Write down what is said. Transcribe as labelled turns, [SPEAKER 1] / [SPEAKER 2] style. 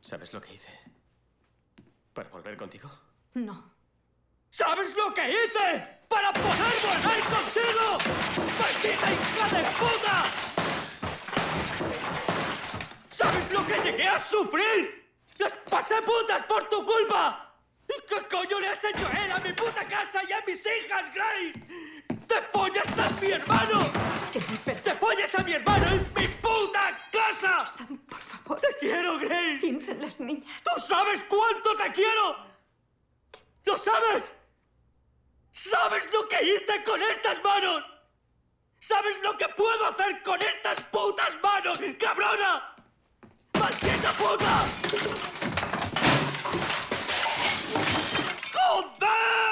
[SPEAKER 1] ¿Sabes lo que hice para volver contigo?
[SPEAKER 2] No.
[SPEAKER 3] ¿Sabes lo que hice para poder volver contigo? ¡Maldita hija de puta! ¿Sabes lo que llegué a sufrir? ¡Las pasé putas por tu culpa! ¿Y qué coño le has hecho a él, a mi puta casa y a mis hijas, Grace? ¡Te follas a mi hermano!
[SPEAKER 2] Sabes que no es verdad.
[SPEAKER 3] ¡Te follas a mi hermano en mi puta casa!
[SPEAKER 2] Sam, por favor.
[SPEAKER 3] ¡Te quiero, Grace!
[SPEAKER 2] Piensa en las niñas.
[SPEAKER 3] ¿Tú sabes cuánto te quiero? ¿Lo sabes? ¿Sabes lo que hice con estas manos? ¿Sabes lo que puedo hacer con estas putas manos, cabrona? ¡Maldita puta! ¡Joder!